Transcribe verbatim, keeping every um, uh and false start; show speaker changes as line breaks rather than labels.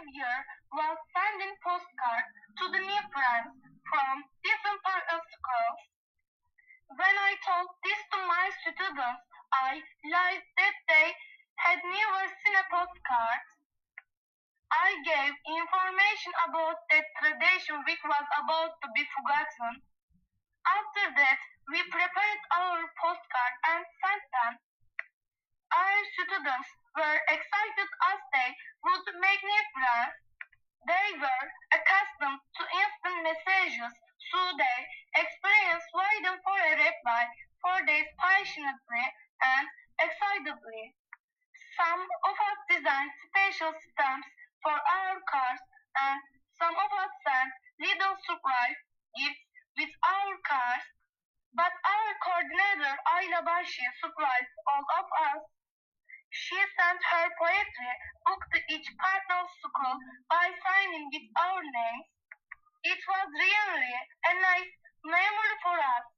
year was sending postcards to the new friends from different parts of schools. When I told this to my students, I realized that they had never seen a postcard. I gave information about that tradition which was about to be forgotten. After that, we prepared our postcard and sent them. Our students were excited as they would make new friends. They were accustomed to instant messages, so they experienced waiting for a reply for days passionately and excitedly. Some of us designed special stamps for our cards, and some of us sent little surprise gifts with our cards. But our coordinator, Ayla Bashi, surprised all of us. She sent her poetry book to each part of school by signing with our names. It was really a nice memory for us.